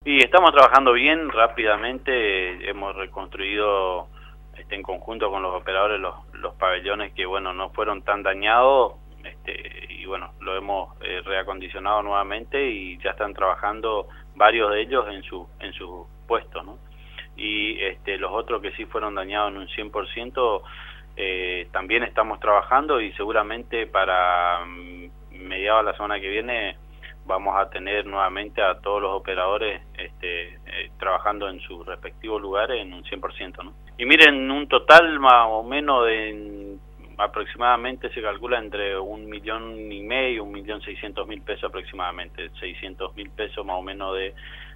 Y estamos trabajando bien, rápidamente, hemos reconstruido en conjunto con los operadores los pabellones que, bueno, no fueron tan dañados, y bueno, lo hemos reacondicionado nuevamente y ya están trabajando varios de ellos en su puesto, ¿no? Y los otros que sí fueron dañados en un 100%, también estamos trabajando y seguramente para mediados de la semana que viene vamos a tener nuevamente a todos los operadores trabajando en sus respectivos lugares en un 100%, ¿no? Y miren, un total más o menos aproximadamente se calcula entre 1,5 millones y 1.600.000 pesos aproximadamente, 600.000 pesos más o menos de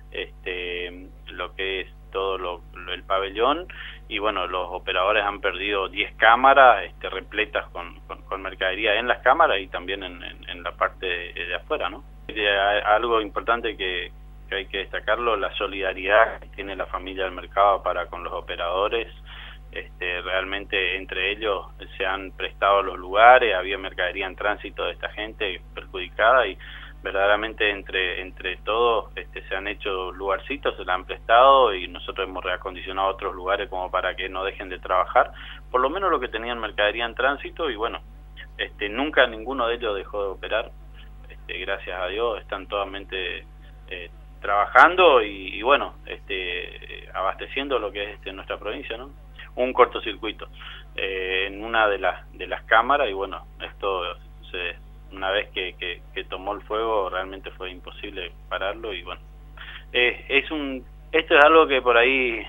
lo que es todo el pabellón. Y bueno, los operadores han perdido 10 cámaras repletas con mercadería en las cámaras y también en la parte de afuera, ¿no? Algo importante que hay que destacarlo, la solidaridad que tiene la familia del mercado para con los operadores. Realmente entre ellos se han prestado los lugares, había mercadería en tránsito de esta gente perjudicada y verdaderamente entre todos se han hecho lugarcitos, se la han prestado y nosotros hemos reacondicionado otros lugares como para que no dejen de trabajar, por lo menos lo que tenían mercadería en tránsito. Y bueno, nunca ninguno de ellos dejó de operar, gracias a Dios, están totalmente trabajando y bueno, abasteciendo lo que es nuestra provincia, ¿no? Un cortocircuito en una de las cámaras y bueno, una vez que tomó el fuego realmente fue imposible pararlo y bueno, esto es algo que por ahí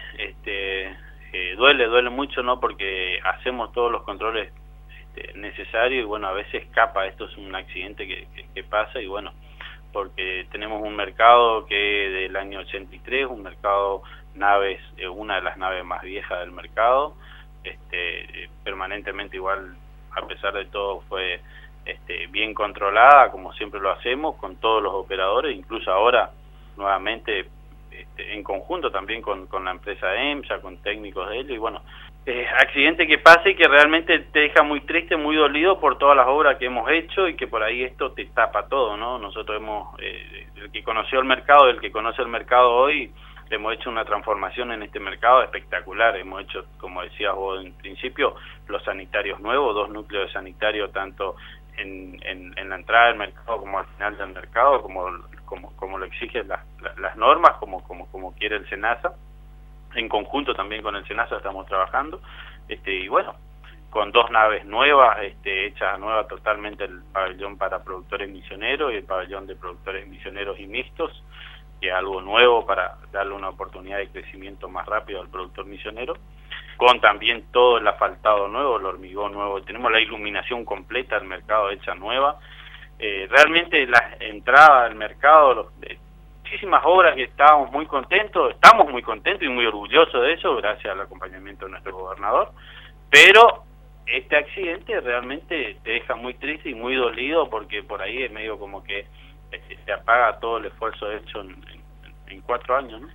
duele mucho, ¿no? Porque hacemos todos los controles necesarios y bueno, a veces escapa, esto es un accidente que pasa y bueno, porque tenemos un mercado que del año 83, un mercado naves, una de las naves más viejas del mercado, permanentemente igual, a pesar de todo, fue bien controlada, como siempre lo hacemos, con todos los operadores, incluso ahora, nuevamente, en conjunto también con la empresa EMSA, con técnicos de ellos, y bueno, accidente que pasa y que realmente te deja muy triste, muy dolido por todas las obras que hemos hecho y que por ahí esto te tapa todo, ¿no? Nosotros el que conoció el mercado, el que conoce el mercado hoy, hemos hecho una transformación en este mercado espectacular. Hemos hecho, como decías vos en principio, los sanitarios nuevos, 2 núcleos de sanitario, tanto en la entrada del mercado como al final del mercado, como lo exigen las normas, como quiere el SENASA. En conjunto también con el SENASA estamos trabajando, y bueno, con 2 naves nuevas, hechas nuevas totalmente, el pabellón para productores misioneros y el pabellón de productores misioneros y mixtos, que es algo nuevo para darle una oportunidad de crecimiento más rápido al productor misionero, con también todo el asfaltado nuevo, el hormigón nuevo, tenemos la iluminación completa del mercado hecha nueva, realmente la entrada al mercado, muchísimas obras que estamos muy contentos y muy orgullosos de eso, gracias al acompañamiento de nuestro gobernador, pero este accidente realmente te deja muy triste y muy dolido porque por ahí es medio como que se apaga todo el esfuerzo hecho en 4 años, ¿no?